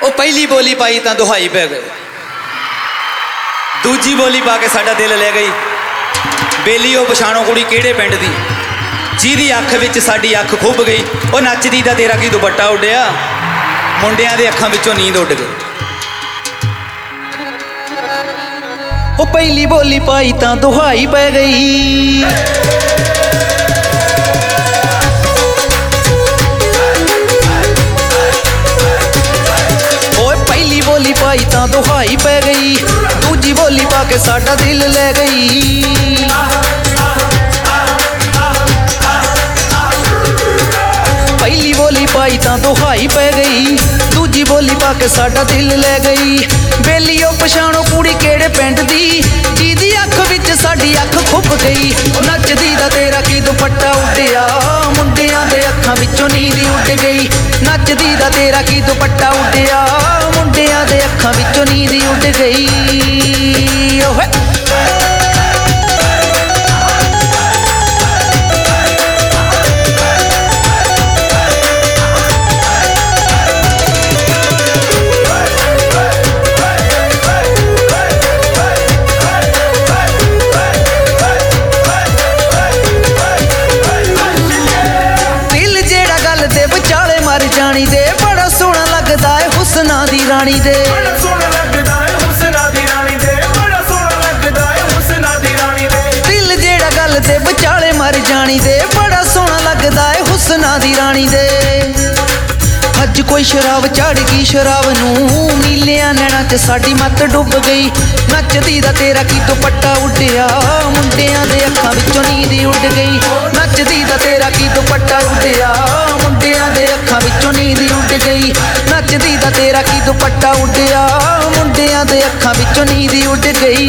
ਉਹ ਪਹਿਲੀ ਬੋਲੀ ਪਾਈ ਤਾਂ ਦੁਹਾਈ ਪੈ ਗਏ, ਦੂਜੀ ਬੋਲੀ ਪਾ ਕੇ ਸਾਡਾ ਦਿਲ ਲੈ ਗਈ। ਬੇਲੀ ਉਹ ਪਛਾਣੋ ਕੁੜੀ ਕਿਹੜੇ ਪਿੰਡ ਦੀ, ਜਿਹਦੀ ਅੱਖ ਵਿੱਚ ਸਾਡੀ ਅੱਖ ਖੁੱਭ ਗਈ। ਉਹ ਨੱਚਦੀ ਦਾ ਤੇਰਾ ਕੀ ਦੁਪੱਟਾ ਉੱਡਿਆ, ਮੁੰਡਿਆਂ ਦੇ ਅੱਖਾਂ ਵਿੱਚੋਂ ਨੀਂਦ ਉੱਡ ਗਈ। ਉਹ ਪਹਿਲੀ ਬੋਲੀ ਪਾਈ ਤਾਂ ਦੁਹਾਈ ਪੈ ਗਈ। ਓਏ ਪਹਿਲੀ ਬੋਲੀ ਪਾਈ ਤਾਂ ਦੁਹਾਈ ਪੈ ਗਈ, ਦੂਜੀ ਬੋਲੀ ਪਾ ਕੇ ਸਾਡਾ ਦਿਲ ਲੈ ਗਈ। ਪਹਿਲੀ ਬੋਲੀ ਪਾਈ ਤਾਂ ਦੁਹਾਈ ਪੈ ਗਈ, ਦੂਜੀ ਬੋਲੀ ਪਾ ਕੇ ਸਾਡਾ ਦਿਲ ਲੈ ਗਈ। ਬੇਲੀ ਉਹ ਪਛਾਣੋ ਕੁੜੀ ਕਿਹੜੇ ਪਿੰਡ ਦੀ, ਜਿਹਦੀ ਅੱਖ ਵਿੱਚ ਸਾਡੀ ਅੱਖ ਖੁੱਭ ਗਈ। ਨੱਚਦੀ ਦਾ ਤੇਰਾ ਕੀ ਦੁਪੱਟਾ ਉੱਡਿਆ, ਮੁੰਡਿਆਂ ਦੇ ਅੱਖਾਂ ਵਿੱਚੋਂ ਨੀਂਦ ਉੱਡ ਗਈ। ਨੱਚਦੀ ਦਾ ਤੇਰਾ ਕੀ ਦੁਪੱਟਾ ਉੱਡਿਆ, ਮੁੰਡਿਆਂ ਦੇ ਅੱਖਾਂ ਵਿੱਚੋਂ ਨੀਂਦ ਉੱਡ ਗਈ। ਓਏ ਜਾਣੀ ਦੇ ਬੜਾ ਸੋਹਣਾ ਲੱਗਦਾ ਏ ਹੁਸਨਾਂ ਦੀ ਰਾਣੀ ਦੇ, ਬੜਾ ਸੋਹਣਾ ਲੱਗਦਾ ਏ ਹੁਸਨਾਂ ਦੀ ਰਾਣੀ ਦੇ, ਬੜਾ ਸੋਹਣਾ ਲੱਗਦਾ ਏ ਹੁਸਨਾਂ ਦੀ ਰਾਣੀ ਦੇ। ਦਿਲ ਜਿਹੜਾ ਗੱਲ ਦੇ ਵਿਚਾਲੇ ਮਰ ਜਾਣੀ ਦੇ, ਬੜਾ ਸੋਹਣਾ ਲੱਗਦਾ ਏ ਹੁਸਨਾਂ ਦੀ ਰਾਣੀ ਦੇ। ਅੱਜ ਕੋਈ ਸ਼ਰਾਬ ਚੜ ਗਈ ਸ਼ਰਾਬ ਨੂੰ, ਨੀਲਿਆਂ ਨੈਣਾਂ 'ਚ ਸਾਡੀ ਮੱਤ ਡੁੱਬ ਗਈ। ਨੱਚਦੀ ਦਾ ਤੇਰਾ ਕੀ ਦੁਪੱਟਾ ਉੱਡਿਆ, ਮੁੰਡਿਆਂ ਦੇ ਅੱਖਾਂ ਵਿੱਚੋਂ ਨੀਂਦ ਉੱਡ ਗਈ। ਨੱਚਦੀ ਦਾ ਤੇਰਾ ਕੀ ਦੁਪੱਟਾ ਉੱਡਿਆ, ਮੁੰਡਿਆਂ ਦੇ ਅੱਖਾਂ ਵਿੱਚੋਂ ਨੀਂਦ ਉੱਡ ਗਈ। ਨੱਚਦੀ ਦਾ ਤੇਰਾ ਕੀ ਦੁਪੱਟਾ ਉੱਡਿਆ, ਮੁੰਡਿਆਂ ਦੇ ਅੱਖਾਂ ਵਿੱਚੋਂ ਨੀਂਦ ਉੱਡ ਗਈ।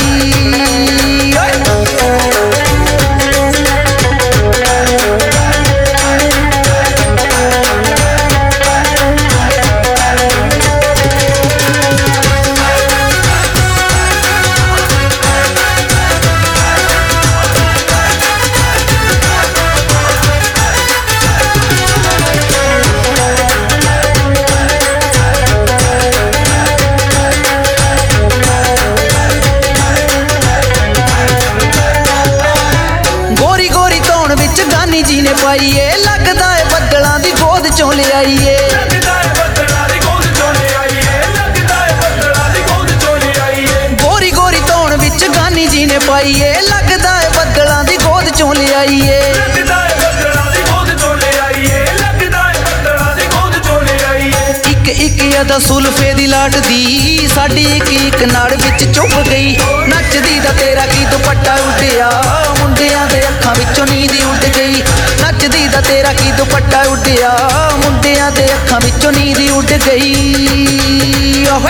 ਗਾਨੀ ਜੀ ਨੇ ਪਾਈਏ, ਲੱਗਦਾ ਏ ਬੱਦਲਾਂ ਦੀ ਗੋਦ ਚੋਂ ਲਿਆਈਏ। ਗੋਰੀ ਗੋਰੀ ਧੌਣ ਵਿੱਚ ਗਾਨੀ ਜੀ ਨੇ ਪਾਈਏ, ਲੱਗਦਾ ਏ ਬੱਦਲਾਂ ਦੀ ਗੋਦ ਚੋਂ ਲਿਆਈਏ। ਇੱਕ ਇੱਕ ਅਦਾ ਸੁਲਫੇ ਦੀ ਲਾਟਦੀ, ਸਾਡੀ ਇੱਕ ਇੱਕ ਨਾੜ ਵਿੱਚ ਚੁੱਭ ਗਈ। ਨੱਚਦੀ ਦਾ ਤੇਰਾ ਕੀ ਦੁਪੱਟਾ ਉੱਡਿਆ, ਮੁੰਡਿਆਂ ਦੇ ਅੱਖਾਂ ਵਿੱਚੋਂ ਨੀਂਦ ਉੱਡ ਗਈ। ਨੱਚਦੀ ਦਾ ਤੇਰਾ ਕੀ ਦੁਪੱਟਾ ਉੱਡਿਆ, ਮੁੰਡਿਆਂ ਦੇ ਅੱਖਾਂ ਵਿੱਚੋਂ ਨੀਂਦ ਉੱਡ ਗਈ। ਓਏ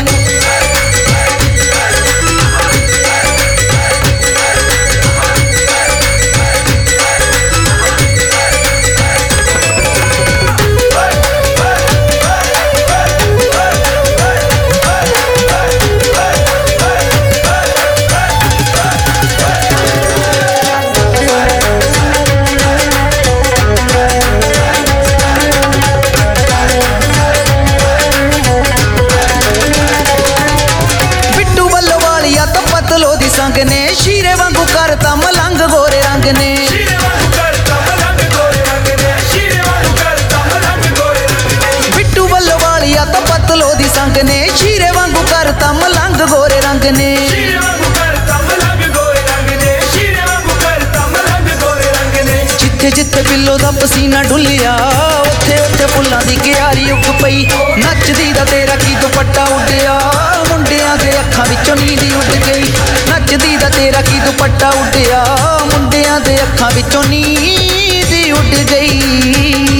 ਸੰਗ ਨੇ, ਸ਼ੀਰੇ ਵਾਂਗੂ ਕਰਤਾ ਮਲੰਗ ਗੋਰੇ ਰੰਗ ਨੇ। ਬਿੱਟੂ ਵੱਲੋਂ ਵਾਲੀਆ ਤਾਂ ਪਤਲੋ ਦੀ ਸੰਗ ਨੇ, ਸ਼ੀਰੇ ਵਾਂਗੂ ਕਰਤਾ ਮਲੰਗ ਗੋਰੇ ਰੰਗ ਨੇ। ਜਿੱਥੇ ਜਿੱਥੇ ਬਿੱਲੋ ਦਾ ਪਸੀਨਾ ਡੁੱਲਿਆ, ਉੱਥੇ ਉੱਥੇ ਫੁੱਲਾਂ ਦੀ ਕਿਆਰੀ ਉੱਗ ਪਈ। ਨੱਚਦੀ ਦਾ ਤੇਰਾ ਕੀ ਦੁਪੱਟਾ ਉੱਡਿਆ, ਮੁੰਡਿਆਂ ਦੇ ਅੱਖਾਂ ਵਿੱਚੋਂ ਨੀਂਦ ਉੱਡ ਗਈ। ਨੱਚਦੀ ਦਾ ਤੇਰਾ ਕੀ ਦੁਪੱਟਾ ਉੱਡਿਆ, ਮੁੰਡਿਆਂ ਦੇ ਅੱਖਾਂ ਵਿੱਚੋਂ ਨੀਂਦ ਉੱਡ ਗਈ।